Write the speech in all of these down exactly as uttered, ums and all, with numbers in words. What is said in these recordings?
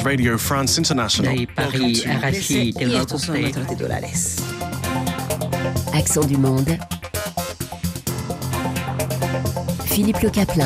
Radio France International. De Paris, R F I, y estos son nuestros titulares. Accent du monde. Philippe Le Caplin.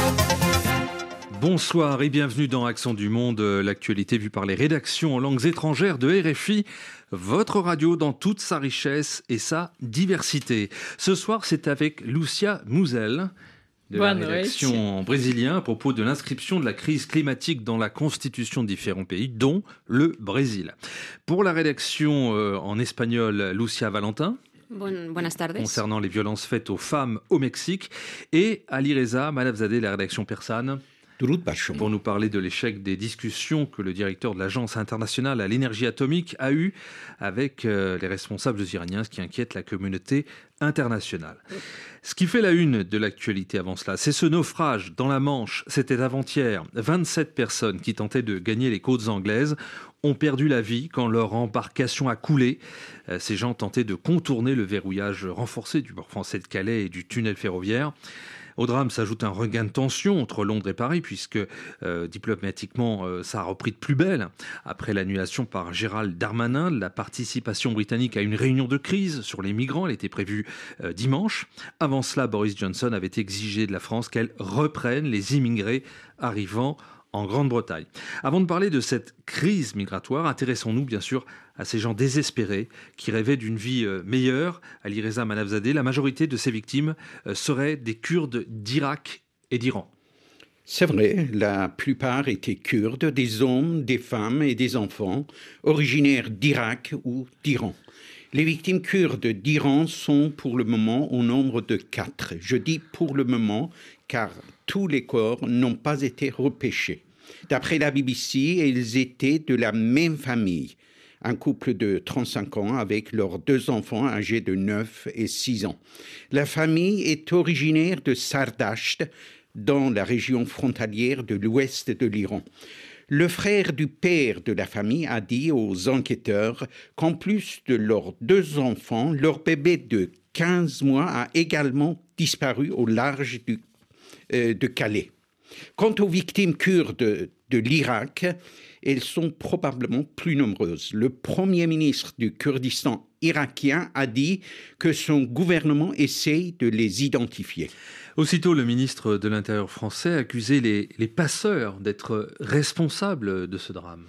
Bonsoir et bienvenue dans Accent du monde, l'actualité vue par les rédactions en langues étrangères de R F I, votre radio dans toute sa richesse et sa diversité. Ce soir, c'est avec Lúcia Muzel de la rédaction en brésilien à propos de l'inscription de la crise climatique dans la constitution de différents pays, dont le Brésil. Pour la rédaction euh, en espagnol, Lucia Valentin. Bon, buenas tardes. Concernant les violences faites aux femmes au Mexique. Et Ali Reza Manafzadeh, la rédaction persane. Pour nous parler de l'échec des discussions que le directeur de l'Agence internationale à l'énergie atomique a eu avec euh, les responsables iraniens, ce qui inquiète la communauté internationale. Ce qui fait la une de l'actualité avant cela, c'est ce naufrage dans la Manche. C'était avant-hier. vingt-sept personnes qui tentaient de gagner les côtes anglaises ont perdu la vie quand leur embarcation a coulé. Euh, ces gens tentaient de contourner le verrouillage renforcé du port français de Calais et du tunnel ferroviaire. Au drame s'ajoute un regain de tension entre Londres et Paris, puisque euh, diplomatiquement, euh, ça a repris de plus belle. Après l'annulation par Gérald Darmanin de la participation britannique à une réunion de crise sur les migrants, elle était prévue euh, dimanche. Avant cela, Boris Johnson avait exigé de la France qu'elle reprenne les immigrés arrivant en Grande-Bretagne. Avant de parler de cette crise migratoire, intéressons-nous bien sûr à ces gens désespérés qui rêvaient d'une vie meilleure. Ali Reza Manafzadeh, la majorité de ces victimes seraient des Kurdes d'Irak et d'Iran. C'est vrai, la plupart étaient Kurdes, des hommes, des femmes et des enfants, originaires d'Irak ou d'Iran. Les victimes kurdes d'Iran sont pour le moment au nombre de quatre. Je dis pour le moment car tous les corps n'ont pas été repêchés. D'après la B B C, ils étaient de la même famille. Un couple de trente-cinq ans avec leurs deux enfants âgés de neuf et six ans. La famille est originaire de Sardasht, dans la région frontalière de l'ouest de l'Iran. Le frère du père de la famille a dit aux enquêteurs qu'en plus de leurs deux enfants, leur bébé de quinze mois a également disparu au large du, euh, de Calais. Quant aux victimes kurdes de l'Irak, elles sont probablement plus nombreuses. Le premier ministre du Kurdistan irakien a dit que son gouvernement essaye de les identifier. Aussitôt, le ministre de l'Intérieur français a accusé les, les passeurs d'être responsables de ce drame.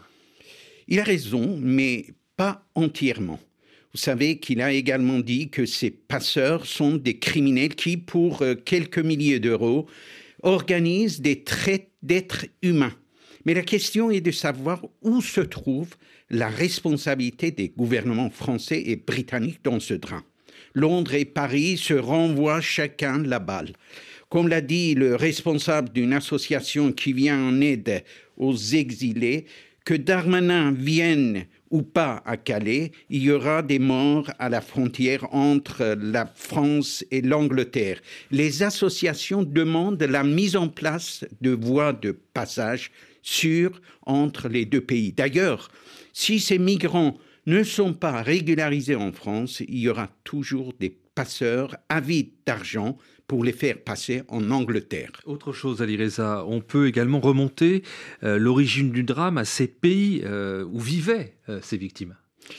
Il a raison, mais pas entièrement. Vous savez qu'il a également dit que ces passeurs sont des criminels qui, pour quelques milliers d'euros, organisent des traites d'êtres humains. Mais la question est de savoir où se trouve la responsabilité des gouvernements français et britanniques dans ce drame. Londres et Paris se renvoient chacun la balle. Comme l'a dit le responsable d'une association qui vient en aide aux exilés, que Darmanin vienne ou pas à Calais, il y aura des morts à la frontière entre la France et l'Angleterre. Les associations demandent la mise en place de voies de passage sûres entre les deux pays. D'ailleurs, si ces migrants ne sont pas régularisés en France, il y aura toujours des passeurs avides d'argent pour les faire passer en Angleterre. Autre chose, Ali Reza, on peut également remonter euh, l'origine du drame à ces pays euh, où vivaient euh, ces victimes.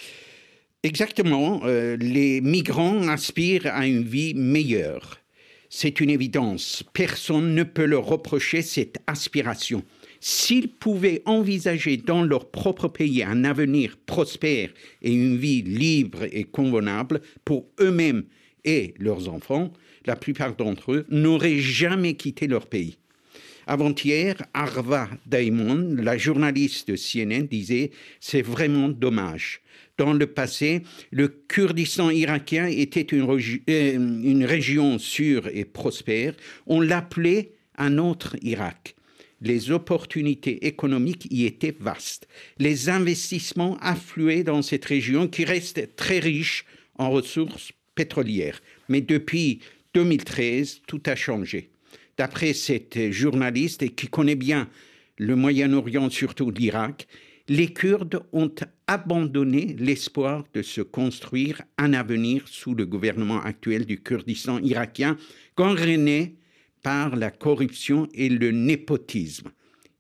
Exactement, euh, les migrants aspirent à une vie meilleure. C'est une évidence, personne ne peut leur reprocher cette aspiration. S'ils pouvaient envisager dans leur propre pays un avenir prospère et une vie libre et convenable pour eux-mêmes et leurs enfants, la plupart d'entre eux n'auraient jamais quitté leur pays. Avant-hier, Arva Daimon, la journaliste de C N N, disait « C'est vraiment dommage ». Dans le passé, le Kurdistan irakien était une, régi- euh, une région sûre et prospère. On l'appelait un autre Irak. Les opportunités économiques y étaient vastes. Les investissements affluaient dans cette région qui reste très riche en ressources pétrolières. Mais depuis deux mille treize, tout a changé. D'après cette journaliste, et qui connaît bien le Moyen-Orient, surtout l'Irak, les Kurdes ont abandonné l'espoir de se construire un avenir sous le gouvernement actuel du Kurdistan irakien, gangréné par la corruption et le népotisme.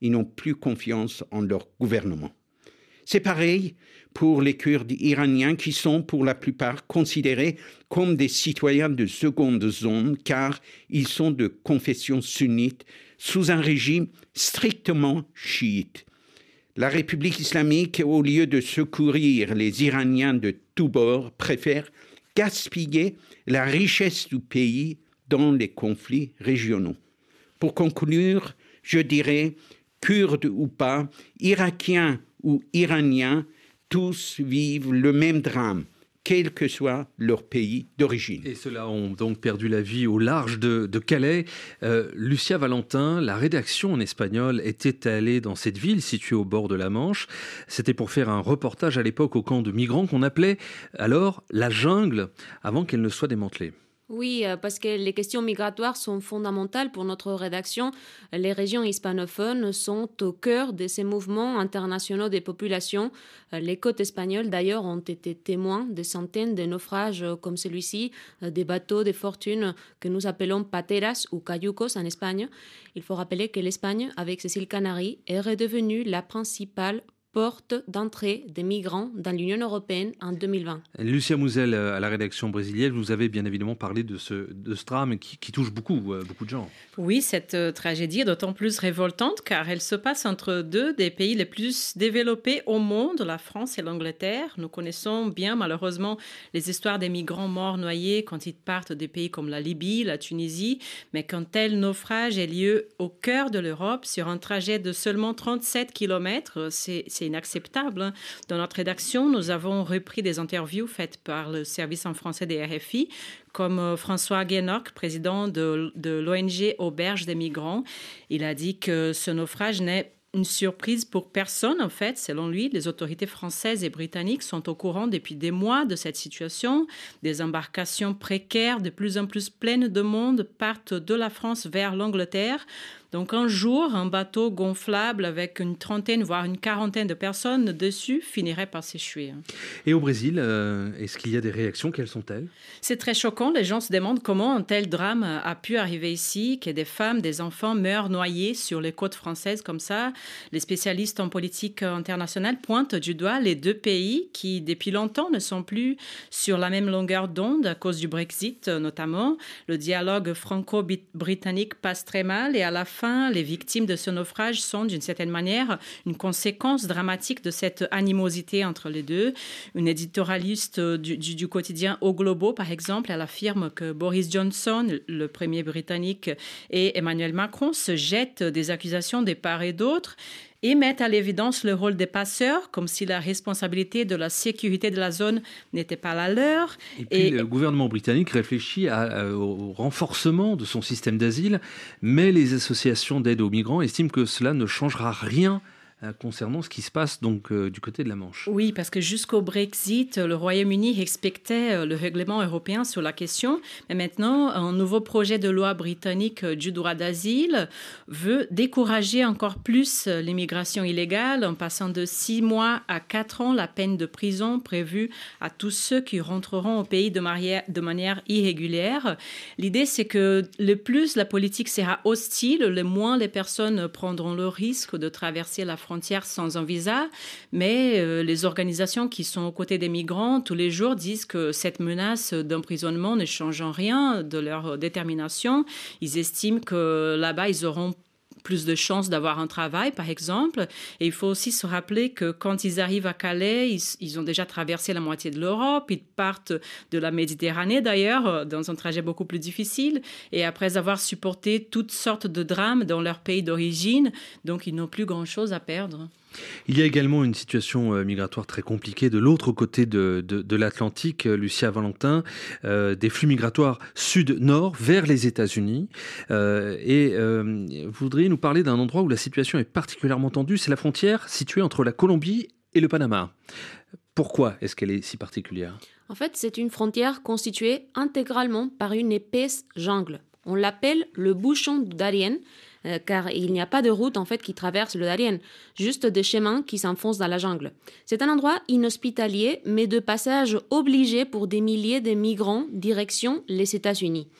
Ils n'ont plus confiance en leur gouvernement. C'est pareil pour les Kurdes iraniens qui sont pour la plupart considérés comme des citoyens de seconde zone car ils sont de confession sunnite sous un régime strictement chiite. La République islamique, au lieu de secourir les Iraniens de tous bords, préfère gaspiller la richesse du pays dans les conflits régionaux. Pour conclure, je dirais, Kurdes ou pas, Irakiens ou Iraniens, tous vivent le même drame, quel que soit leur pays d'origine. Et ceux-là ont donc perdu la vie au large de, de Calais. Euh, Lucia Valentin, la rédaction en espagnol était allée dans cette ville située au bord de la Manche. C'était pour faire un reportage à l'époque au camp de migrants qu'on appelait alors la jungle, avant qu'elle ne soit démantelée. Oui, parce que les questions migratoires sont fondamentales pour notre rédaction. Les régions hispanophones sont au cœur de ces mouvements internationaux des populations. Les côtes espagnoles, d'ailleurs, ont été témoins de centaines de naufrages comme celui-ci, des bateaux de fortune que nous appelons pateras ou cayucos en Espagne. Il faut rappeler que l'Espagne, avec ses îles Canaries, est redevenue la principale porte d'entrée des migrants dans l'Union européenne en deux mille vingt. Lucia Mouzel, à la rédaction brésilienne, vous avez bien évidemment parlé de ce, de ce drame qui, qui touche beaucoup, beaucoup de gens. Oui, cette euh, tragédie est d'autant plus révoltante car elle se passe entre deux des pays les plus développés au monde, la France et l'Angleterre. Nous connaissons bien malheureusement les histoires des migrants morts noyés quand ils partent des pays comme la Libye, la Tunisie, mais quand tel naufrage ait lieu au cœur de l'Europe sur un trajet de seulement trente-sept kilomètres, c'est, c'est inacceptable. Dans notre rédaction, nous avons repris des interviews faites par le service en français des R F I, comme François Guénoc, président de, de l'O N G Auberge des migrants. Il a dit que ce naufrage n'est une surprise pour personne, en fait. Selon lui, les autorités françaises et britanniques sont au courant depuis des mois de cette situation. Des embarcations précaires, de plus en plus pleines de monde, partent de la France vers l'Angleterre. Donc un jour, un bateau gonflable avec une trentaine, voire une quarantaine de personnes dessus finirait par s'échouer. Et au Brésil, euh, est-ce qu'il y a des réactions? Quelles sont-elles? C'est très choquant. Les gens se demandent comment un tel drame a pu arriver ici, que des femmes, des enfants meurent noyés sur les côtes françaises comme ça. Les spécialistes en politique internationale pointent du doigt les deux pays qui, depuis longtemps, ne sont plus sur la même longueur d'onde à cause du Brexit, notamment. Le dialogue franco-britannique passe très mal et à la fin, les victimes de ce naufrage sont, d'une certaine manière, une conséquence dramatique de cette animosité entre les deux. Une éditorialiste du, du, du quotidien Au Globo, par exemple, elle affirme que Boris Johnson, le premier britannique, et Emmanuel Macron se jettent des accusations de part et d'autre et mettent à l'évidence le rôle des passeurs, comme si la responsabilité de la sécurité de la zone n'était pas la leur. Et puis, et... le gouvernement britannique réfléchit à, à, au renforcement de son système d'asile, mais les associations d'aide aux migrants estiment que cela ne changera rien concernant ce qui se passe donc euh, du côté de la Manche. Oui, parce que jusqu'au Brexit, le Royaume-Uni respectait le règlement européen sur la question. Mais maintenant, un nouveau projet de loi britannique du droit d'asile veut décourager encore plus l'immigration illégale en passant de six mois à quatre ans la peine de prison prévue à tous ceux qui rentreront au pays de, marière, de manière irrégulière. L'idée, c'est que le plus la politique sera hostile, le moins les personnes prendront le risque de traverser la frontière sans un visa, mais euh, les organisations qui sont aux côtés des migrants tous les jours disent que cette menace d'emprisonnement ne change en rien de leur détermination. Ils estiment que là-bas, ils auront plus de chances d'avoir un travail, par exemple. Et il faut aussi se rappeler que quand ils arrivent à Calais, ils, ils ont déjà traversé la moitié de l'Europe. Ils partent de la Méditerranée, d'ailleurs, dans un trajet beaucoup plus difficile. Et après avoir supporté toutes sortes de drames dans leur pays d'origine, donc ils n'ont plus grand-chose à perdre. Il y a également une situation migratoire très compliquée de l'autre côté de, de, de l'Atlantique, Lucia Valentin, euh, des flux migratoires sud-nord vers les États-Unis. Euh, et euh, vous voudriez nous parler d'un endroit où la situation est particulièrement tendue, c'est la frontière située entre la Colombie et le Panama. Pourquoi est-ce qu'elle est si particulière? En fait, c'est une frontière constituée intégralement par une épaisse jungle. On l'appelle le bouchon du Darién, euh, car il n'y a pas de route en fait qui traverse le Darién, juste des chemins qui s'enfoncent dans la jungle. C'est un endroit inhospitalier, mais de passage obligé pour des milliers de migrants direction les États-Unis.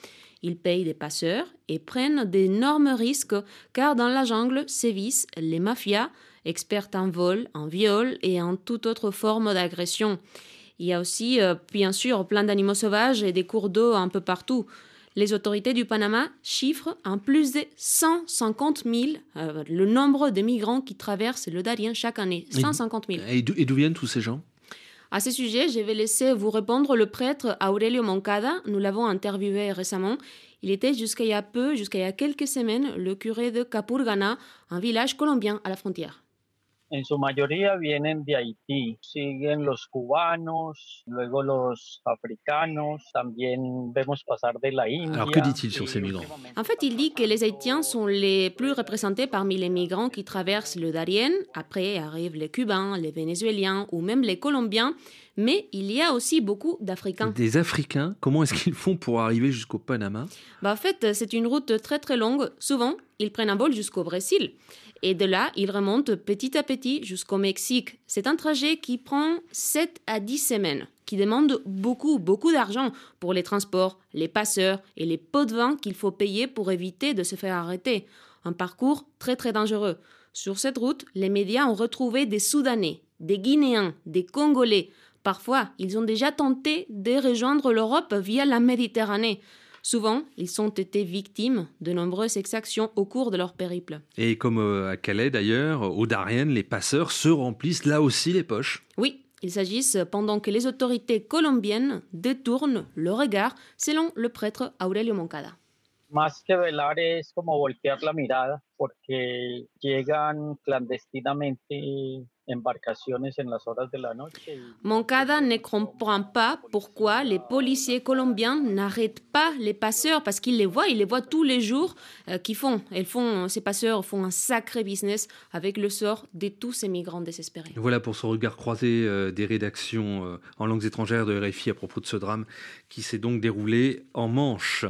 Ils payent des passeurs et prennent d'énormes risques car dans la jungle sévissent les mafias, expertes en vol, en viol et en toute autre forme d'agression. Il y a aussi, euh, bien sûr, plein d'animaux sauvages et des cours d'eau un peu partout. Les autorités du Panama chiffrent en plus de cent cinquante mille euh, le nombre de migrants qui traversent le Darién chaque année. cent cinquante mille. Et d'où, et d'où viennent tous ces gens ? À ce sujet, je vais laisser vous répondre le prêtre Aurelio Moncada. Nous l'avons interviewé récemment. Il était jusqu'à il y a peu, jusqu'à il y a quelques semaines, le curé de Capurganá, un village colombien à la frontière. En su mayoría vienen de Haití, siguen los cubanos, luego los africanos, también vemos pasar de la India. Alors que dit-il sur ces migrants ? En fait, il dit que les Haïtiens sont les plus représentés parmi les migrants qui traversent le Darién. Après arrivent les Cubains, les Vénézuéliens ou même les Colombiens. Mais il y a aussi beaucoup d'Africains. Des Africains ? Comment est-ce qu'ils font pour arriver jusqu'au Panama ? Bah, en fait, c'est une route très très longue. Souvent, ils prennent un vol jusqu'au Brésil. Et de là, ils remontent petit à petit jusqu'au Mexique. C'est un trajet qui prend sept à dix semaines, qui demande beaucoup, beaucoup d'argent pour les transports, les passeurs et les pots de vin qu'il faut payer pour éviter de se faire arrêter. Un parcours très très dangereux. Sur cette route, les médias ont retrouvé des Soudanais, des Guinéens, des Congolais. Parfois, ils ont déjà tenté de rejoindre l'Europe via la Méditerranée. Souvent, ils ont été victimes de nombreuses exactions au cours de leur périple. Et comme à Calais d'ailleurs, au Darién, les passeurs se remplissent là aussi les poches. Oui, il s'agit pendant que les autorités colombiennes détournent le regard, selon le prêtre Aurelio Moncada. Más que velar es como voltear la mirada, porque llegan clandestinamente embarcaciones en las horas de la noche. Moncada ne comprend pas pourquoi les policiers colombiens n'arrêtent pas les passeurs, parce qu'ils les voient, ils les voient tous les jours, euh, qu'ils font. Ils font. Ces passeurs font un sacré business avec le sort de tous ces migrants désespérés. Voilà pour ce regard croisé euh, des rédactions euh, en langues étrangères de R F I à propos de ce drame qui s'est donc déroulé en Manche.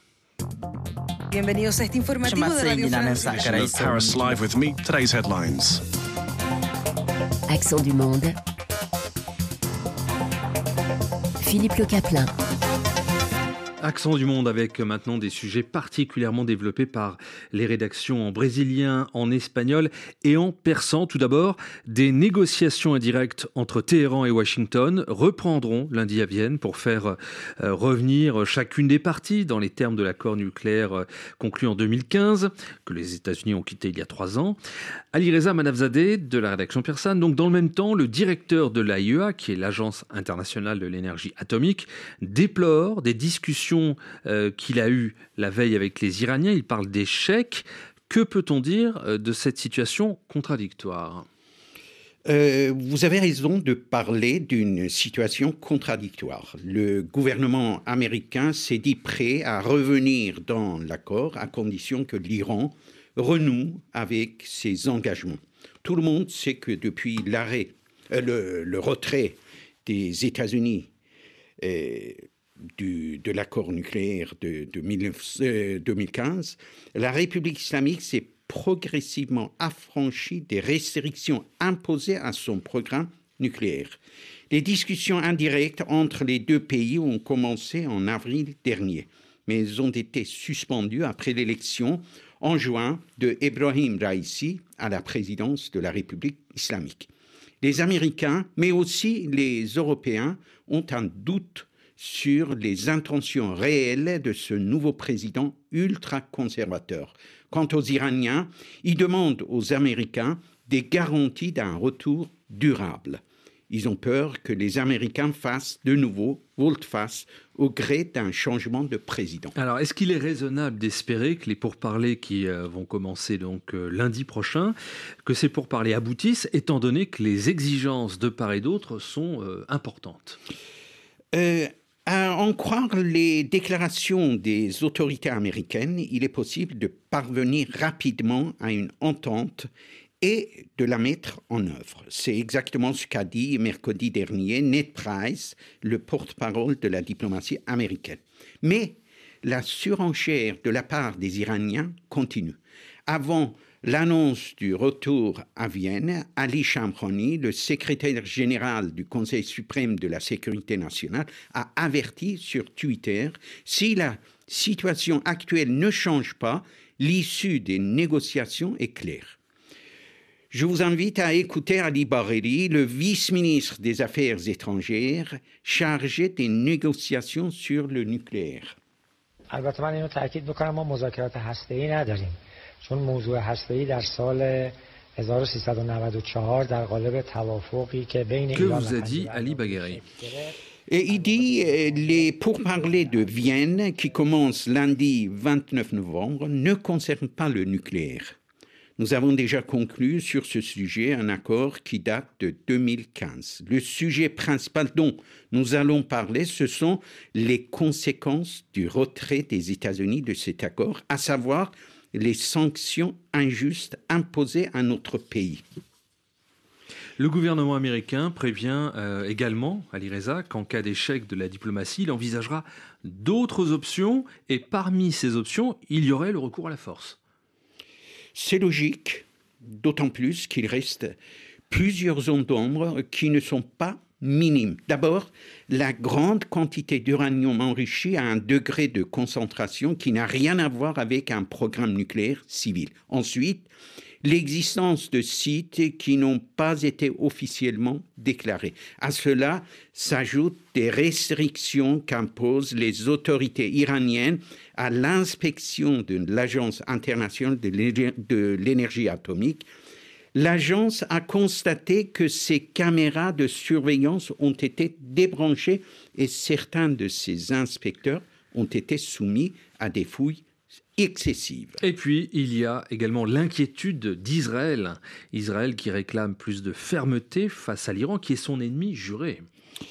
Bienvenidos a este informativo de Radio France. Paris Live with me. Today's headlines. Accent du monde. Philippe Le Caplin. Accent du monde avec maintenant des sujets particulièrement développés par les rédactions en brésilien, en espagnol et en persan. Tout d'abord, des négociations indirectes entre Téhéran et Washington reprendront lundi à Vienne pour faire euh, revenir chacune des parties dans les termes de l'accord nucléaire euh, conclu en deux mille quinze, que les États-Unis ont quitté il y a trois ans. Alireza Manafzadeh de la rédaction persane. Donc dans le même temps, le directeur de l'A I E A, qui est l'Agence internationale de l'énergie atomique, déplore des discussions Euh, qu'il a eu la veille avec les Iraniens. Il parle d'échec. Que peut-on dire euh, de cette situation contradictoire ? Euh, vous avez raison de parler d'une situation contradictoire. Le gouvernement américain s'est dit prêt à revenir dans l'accord à condition que l'Iran renoue avec ses engagements. Tout le monde sait que depuis l'arrêt, euh, le, le retrait des États-Unis euh, Du, de l'accord nucléaire de, de mille, euh, deux mille quinze, la République islamique s'est progressivement affranchie des restrictions imposées à son programme nucléaire. Les discussions indirectes entre les deux pays ont commencé en avril dernier, mais elles ont été suspendues après l'élection en juin de Ebrahim Raïssi à la présidence de la République islamique. Les Américains, mais aussi les Européens, ont un doute sur les intentions réelles de ce nouveau président ultra-conservateur. Quant aux Iraniens, ils demandent aux Américains des garanties d'un retour durable. Ils ont peur que les Américains fassent de nouveau volte-face au gré d'un changement de président. Alors, est-ce qu'il est raisonnable d'espérer que les pourparlers qui euh, vont commencer donc euh, lundi prochain, que ces pourparlers aboutissent, étant donné que les exigences de part et d'autre sont euh, importantes ? euh, À en croire les déclarations des autorités américaines, il est possible de parvenir rapidement à une entente et de la mettre en œuvre. C'est exactement ce qu'a dit mercredi dernier Ned Price, le porte-parole de la diplomatie américaine. Mais la surenchère de la part des Iraniens continue. Avant l'annonce du retour à Vienne, Ali Shamkhani, le secrétaire général du Conseil suprême de la sécurité nationale, a averti sur Twitter si la situation actuelle ne change pas, l'issue des négociations est claire. Je vous invite à écouter Ali Bareri, le vice-ministre des Affaires étrangères, chargé des négociations sur le nucléaire. البته من اینو تاکید بکنم ما مذاکرات هسته‌ای نداریم چون موضوع هسته‌ای در سال هزار و سیصد و نود و چهار در قالب توافقی که بین ایران و پنجره Et il dit euh, les pourparlers de Vienne qui commencent lundi vingt-neuf novembre ne concernent pas le nucléaire. Nous avons déjà conclu sur ce sujet un accord qui date de deux mille quinze. Le sujet principal dont nous allons parler, ce sont les conséquences du retrait des États-Unis de cet accord, à savoir les sanctions injustes imposées à notre pays. Le gouvernement américain prévient euh, également, Ali Reza, qu'en cas d'échec de la diplomatie, il envisagera d'autres options et parmi ces options, il y aurait le recours à la force. C'est logique, d'autant plus qu'il reste plusieurs zones d'ombre qui ne sont pas minimes. D'abord, la grande quantité d'uranium enrichi à un degré de concentration qui n'a rien à voir avec un programme nucléaire civil. Ensuite, l'existence de sites qui n'ont pas été officiellement déclarés. À cela s'ajoutent des restrictions qu'imposent les autorités iraniennes à l'inspection de l'Agence internationale de l'énergie atomique. L'agence a constaté que ces caméras de surveillance ont été débranchées et certains de ces inspecteurs ont été soumis à des fouilles excessive. Et puis, il y a également l'inquiétude d'Israël. Israël qui réclame plus de fermeté face à l'Iran, qui est son ennemi juré.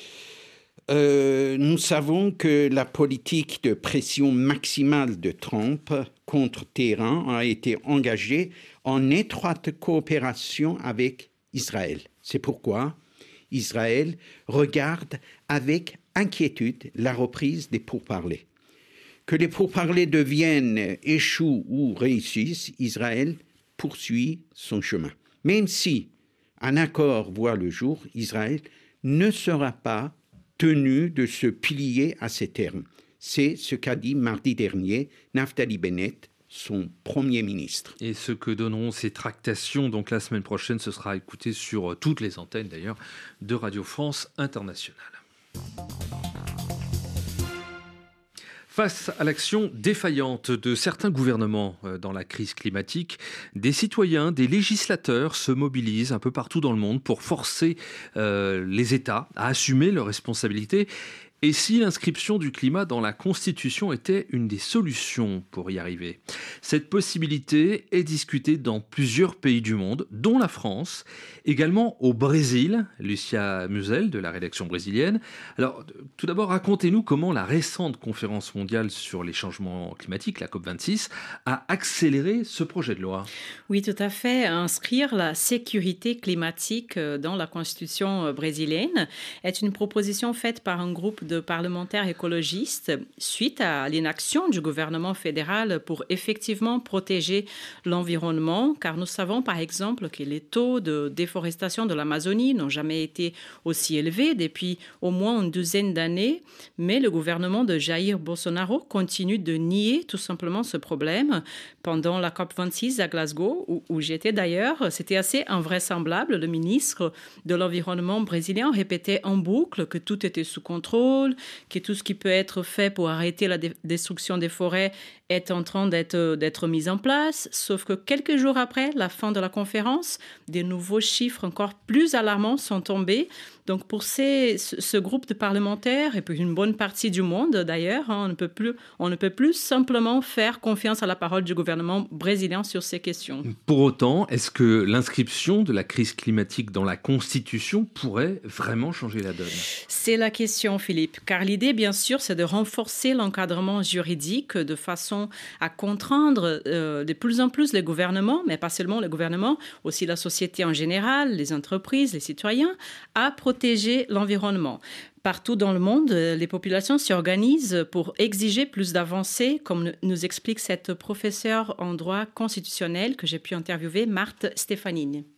Euh, nous savons que la politique de pression maximale de Trump contre Téhéran a été engagée en étroite coopération avec Israël. C'est pourquoi Israël regarde avec inquiétude la reprise des pourparlers. Que les pourparlers de Vienne échouent ou réussissent, Israël poursuit son chemin. Même si un accord voit le jour, Israël ne sera pas tenu de se plier à ces termes. C'est ce qu'a dit mardi dernier Naftali Bennett, son Premier ministre. Et ce que donneront ces tractations, donc la semaine prochaine, ce sera écouté sur toutes les antennes d'ailleurs de Radio France Internationale. Face à l'action défaillante de certains gouvernements dans la crise climatique, des citoyens, des législateurs se mobilisent un peu partout dans le monde pour forcer euh, les États à assumer leurs responsabilités. Et si l'inscription du climat dans la Constitution était une des solutions pour y arriver? Cette possibilité est discutée dans plusieurs pays du monde, dont la France, également au Brésil. Lucia Musel de la rédaction brésilienne. Alors, tout d'abord, racontez-nous comment la récente conférence mondiale sur les changements climatiques, la COP vingt-six, a accéléré ce projet de loi. Oui, tout à fait. Inscrire la sécurité climatique dans la Constitution brésilienne est une proposition faite par un groupe de parlementaires écologistes suite à l'inaction du gouvernement fédéral pour effectivement protéger l'environnement, car nous savons par exemple que les taux de déforestation de l'Amazonie n'ont jamais été aussi élevés depuis au moins une douzaine d'années, mais le gouvernement de Jair Bolsonaro continue de nier tout simplement ce problème. Pendant la COP vingt-six à Glasgow, où, où j'étais d'ailleurs, c'était assez invraisemblable. Le ministre de l'Environnement brésilien répétait en boucle que tout était sous contrôle, que tout ce qui peut être fait pour arrêter la dé- destruction des forêts est en train d'être, d'être mis en place. Sauf que quelques jours après la fin de la conférence, des nouveaux chiffres encore plus alarmants sont tombés. Donc pour ces, ce, ce groupe de parlementaires, et puis une bonne partie du monde d'ailleurs, hein, on ne peut plus, on ne peut plus simplement faire confiance à la parole du gouvernement brésilien sur ces questions. Pour autant, est-ce que l'inscription de la crise climatique dans la Constitution pourrait vraiment changer la donne? C'est la question, Philippe, car l'idée, bien sûr, c'est de renforcer l'encadrement juridique de façon à contraindre euh, de plus en plus les gouvernements, mais pas seulement les gouvernements, aussi la société en général, les entreprises, les citoyens, à protéger l'environnement. Partout dans le monde, les populations s'organisent pour exiger plus d'avancées, comme nous explique cette professeure en droit constitutionnel que j'ai pu interviewer, Marthe Stefanini.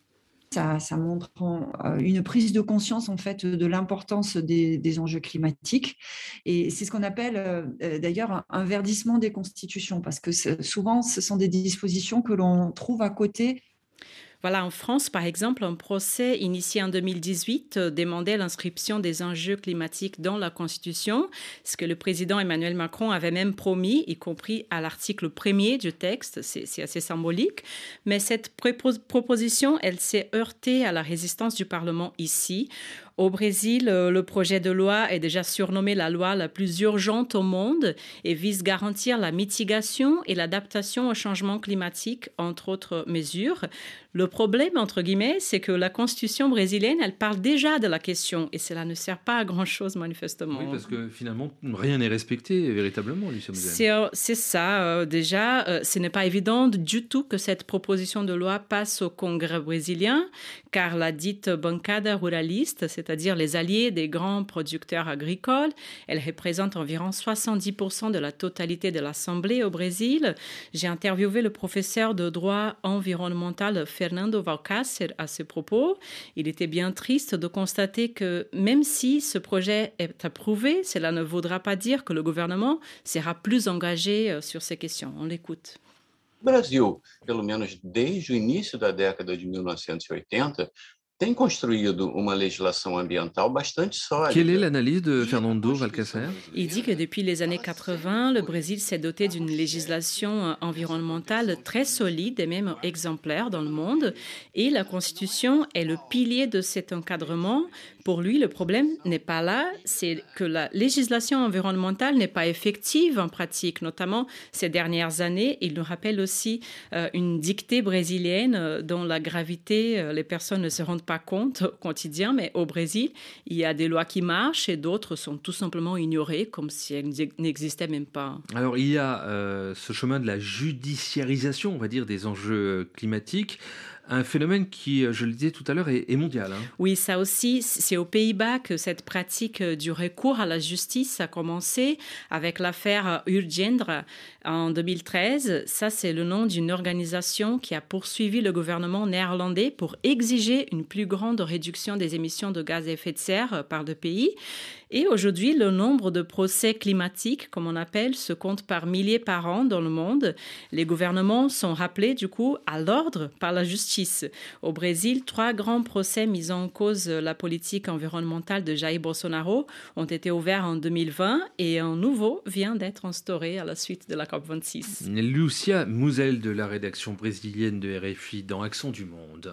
Ça, ça montre une prise de conscience en fait de l'importance des, des enjeux climatiques, et c'est ce qu'on appelle euh, d'ailleurs un, un verdissement des constitutions, parce que souvent ce sont des dispositions que l'on trouve à côté. Voilà, en France, par exemple, un procès initié en deux mille dix-huit euh, demandait l'inscription des enjeux climatiques dans la Constitution, ce que le président Emmanuel Macron avait même promis, y compris à l'article premier du texte. C'est, c'est assez symbolique. Mais cette prépos- proposition, elle s'est heurtée à la résistance du Parlement ici. Au Brésil, le projet de loi est déjà surnommé la loi la plus urgente au monde et vise à garantir la mitigation et l'adaptation au changement climatique, entre autres mesures. Le problème, entre guillemets, c'est que la Constitution brésilienne, elle parle déjà de la question et cela ne sert pas à grand-chose, manifestement. Oui, parce que finalement, rien n'est respecté véritablement, Lucia Mouzel. C'est, c'est ça. Euh, déjà, euh, ce n'est pas évident du tout que cette proposition de loi passe au Congrès brésilien, car la dite bancada ruraliste, c'est-à-dire les alliés des grands producteurs agricoles, elle représente environ soixante-dix pour cent de la totalité de l'Assemblée au Brésil. J'ai interviewé le professeur de droit environnemental Fernando Valcácer à ce propos. Il était bien triste de constater que même si ce projet est approuvé, cela ne voudra pas dire que le gouvernement sera plus engagé sur ces questions. On l'écoute. O Brasil, pelo menos desde o início da década de mille neuf cent quatre-vingt-dix, tem construído uma legislação ambiental bastante sólide. Quelle est l'analyse de Fernando Valcácer? Il dit que depuis les années quatre-vingts, le Brésil s'est doté d'une législation environnementale très solide et même exemplaire dans le monde. Et la Constitution est le pilier de cet encadrement. Pour lui, le problème n'est pas là, c'est que la législation environnementale n'est pas effective en pratique, notamment ces dernières années. Il nous rappelle aussi euh, une dictée brésilienne euh, dont la gravité, euh, les personnes ne se rendent pas compte au quotidien, mais au Brésil, il y a des lois qui marchent et d'autres sont tout simplement ignorées, comme si elles n'existaient même pas. Alors, il y a euh, ce chemin de la judiciarisation, on va dire, des enjeux climatiques. Un phénomène qui, je le disais tout à l'heure, est, est mondial. Hein. Oui, ça aussi, c'est aux Pays-Bas que cette pratique du recours à la justice a commencé avec l'affaire Urgenda en deux mille treize. Ça, c'est le nom d'une organisation qui a poursuivi le gouvernement néerlandais pour exiger une plus grande réduction des émissions de gaz à effet de serre par le pays. Et aujourd'hui, le nombre de procès climatiques, comme on appelle, se compte par milliers par an dans le monde. Les gouvernements sont rappelés, du coup, à l'ordre par la justice. Au Brésil, trois grands procès mis en cause la politique environnementale de Jair Bolsonaro ont été ouverts en deux mille vingt et un nouveau vient d'être instauré à la suite de la COP vingt-six. Lucia Mouzel de la rédaction brésilienne de R F I dans Accent du Monde.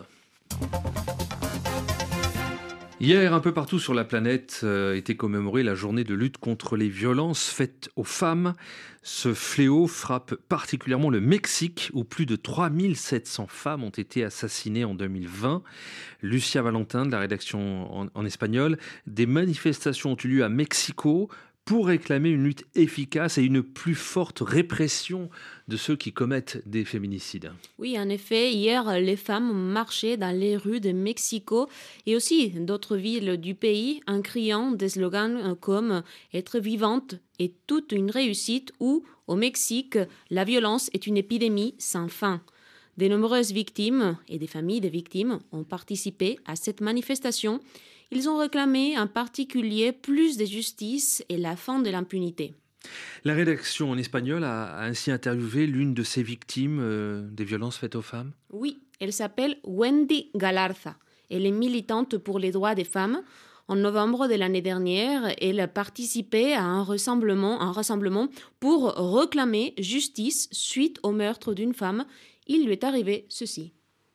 Hier, un peu partout sur la planète, euh, était commémorée la journée de lutte contre les violences faites aux femmes. Ce fléau frappe particulièrement le Mexique, où plus de trois mille sept cents femmes ont été assassinées en deux mille vingt. Lucia Valentin, de la rédaction en, en espagnol. Des manifestations ont eu lieu à Mexico pour réclamer une lutte efficace et une plus forte répression de ceux qui commettent des féminicides. Oui, en effet, hier, les femmes marchaient dans les rues de Mexico et aussi d'autres villes du pays en criant des slogans comme « Être vivante est toute une réussite » ou « Au Mexique, la violence est une épidémie sans fin ». De nombreuses victimes et des familles des victimes ont participé à cette manifestation. Ils ont réclamé en particulier plus de justice et la fin de l'impunité. La rédaction en espagnol a ainsi interviewé l'une de ces victimes euh, des violences faites aux femmes. Oui, elle s'appelle Wendy Galarza. Elle est militante pour les droits des femmes. En novembre de l'année dernière, elle a participé à un rassemblement, un rassemblement pour réclamer justice suite au meurtre d'une femme. Il lui est arrivé ceci.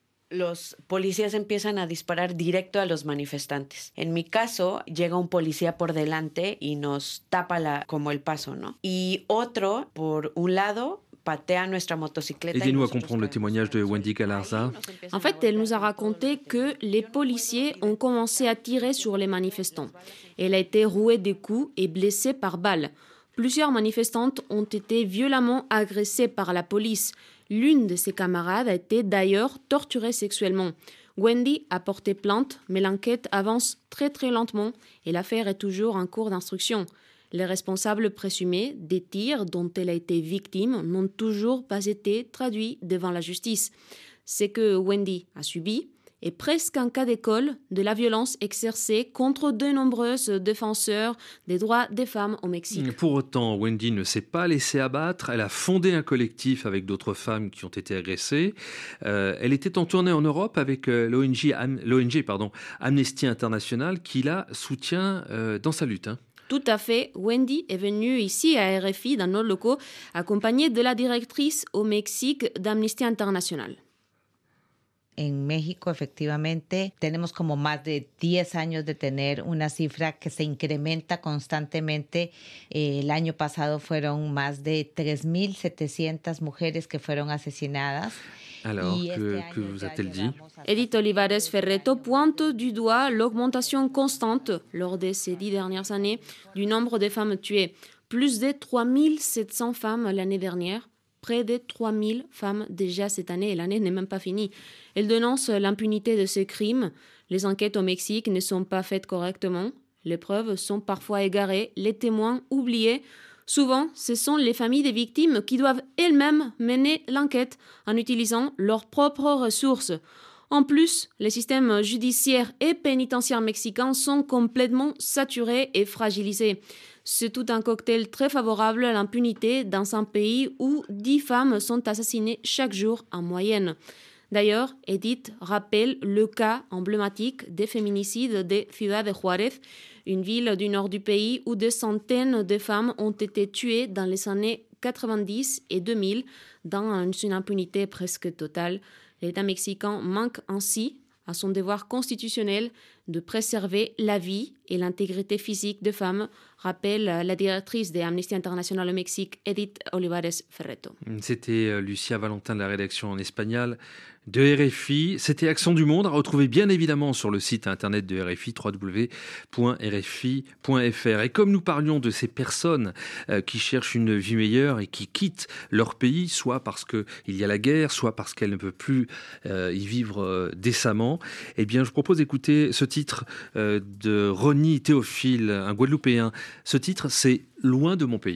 Los policías empiezan a disparar directo a los manifestantes. En mi caso, llega un policía por delante y nos tapa la, como el paso, ¿no? Y otro, por un lado, patea nuestra motocicleta. Aidez-nous à comprendre le témoignage de Wendy Galarza. En fait, elle nous a raconté que les policiers ont commencé à tirer sur les manifestants. Elle a été rouée de coups et blessée par balles. Plusieurs manifestantes ont été violemment agressées par la police. L'une de ses camarades a été d'ailleurs torturée sexuellement. Wendy a porté plainte, mais l'enquête avance très très lentement et l'affaire est toujours en cours d'instruction. Les responsables présumés des tirs dont elle a été victime n'ont toujours pas été traduits devant la justice. Ce que Wendy a subi et presque en cas d'école de la violence exercée contre de nombreuses défenseurs des droits des femmes au Mexique. Pour autant, Wendy ne s'est pas laissée abattre. Elle a fondé un collectif avec d'autres femmes qui ont été agressées. Euh, elle était en tournée en Europe avec euh, l'O N G, l'O N G pardon, Amnesty International qui la soutient euh, dans sa lutte. Hein. Tout à fait. Wendy est venue ici à R F I, dans nos locaux, accompagnée de la directrice au Mexique d'Amnesty International. En México, efectivamente, tenemos como más de diez años de tener una cifra que se incrementa constantemente. Eh, el año pasado fueron más de tres mil setecientas mujeres que fueron asesinadas. Alors, que, que vous a-t-elle dit? Edith Olivares Ferretto pointe du doigt l'augmentation constante lors de ces dix dernières années du nombre de femmes tuées. Plus de trois mille sept cents femmes l'année dernière, près de trois mille femmes déjà cette année, et l'année n'est même pas finie. Elle dénonce l'impunité de ces crimes. Les enquêtes au Mexique ne sont pas faites correctement. Les preuves sont parfois égarées, les témoins oubliés. Souvent, ce sont les familles des victimes qui doivent elles-mêmes mener l'enquête en utilisant leurs propres ressources. En plus, les systèmes judiciaires et pénitentiaires mexicains sont complètement saturés et fragilisés. C'est tout un cocktail très favorable à l'impunité dans un pays où dix femmes sont assassinées chaque jour en moyenne. D'ailleurs, Edith rappelle le cas emblématique des féminicides de Ciudad de Juárez, une ville du nord du pays où des centaines de femmes ont été tuées dans les années quatre-vingt-dix et deux mille dans une impunité presque totale. L'État mexicain manque ainsi à son devoir constitutionnel de préserver la vie et l'intégrité physique de femmes, rappelle la directrice de Amnesty International au Mexique, Edith Olivares Ferretto. C'était Lucia Valentin de la rédaction en espagnol de R F I. C'était Accent du Monde, à retrouver bien évidemment sur le site internet de R F I, w w w point r f i point f r. Et comme nous parlions de ces personnes euh, qui cherchent une vie meilleure et qui quittent leur pays, soit parce qu'il y a la guerre, soit parce qu'elles ne peuvent plus euh, y vivre euh, décemment, eh bien, je propose d'écouter ce titre euh, de Ronnie Théophile, un Guadeloupéen. Ce titre, c'est « Loin de mon pays ».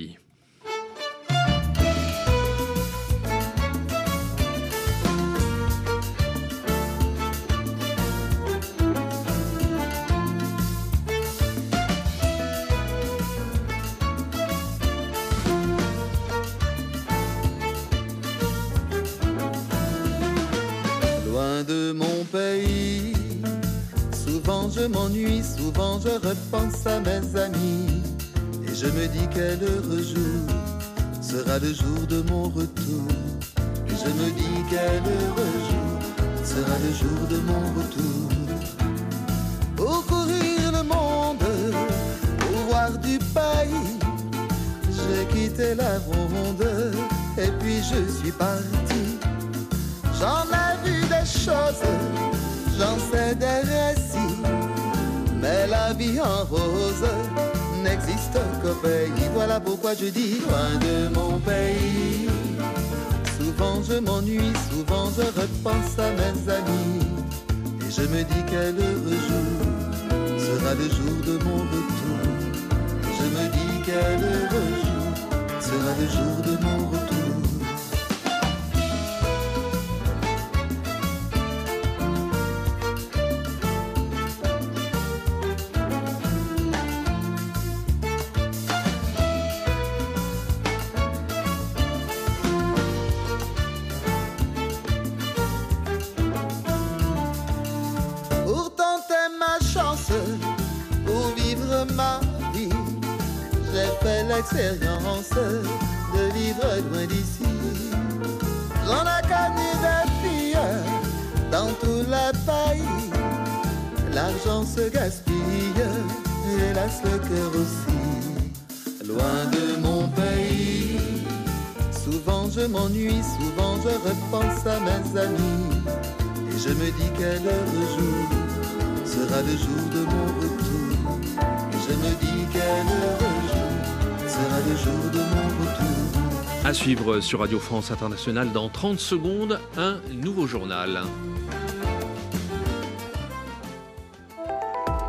Je m'ennuie, souvent je repense à mes amis et je me dis quel heureux jour sera le jour de mon retour. Et je me dis quel heureux jour sera le jour de mon retour. Pour courir le monde, pour voir du pays, j'ai quitté la ronde et puis je suis parti. J'en ai vu des choses, j'en sais des récits, mais la vie en rose n'existe qu'au pays. Voilà pourquoi je dis loin de mon pays. Souvent je m'ennuie, souvent je repense à mes amis et je me dis quel heureux jour sera le jour de mon retour. Je me dis quel heureux jour sera le jour de mon retour. L'expérience de vivre loin d'ici. J'en ai connu des filles dans tout le pays. L'argent se gaspille, hélas le cœur aussi. Loin de mon pays, souvent je m'ennuie, souvent je repense à mes amis et je me dis quel heureux jour sera le jour de mon retour. Et je me dis quel heureux jour sera le jour de mon retour. À suivre sur Radio France Internationale dans trente secondes, un nouveau journal.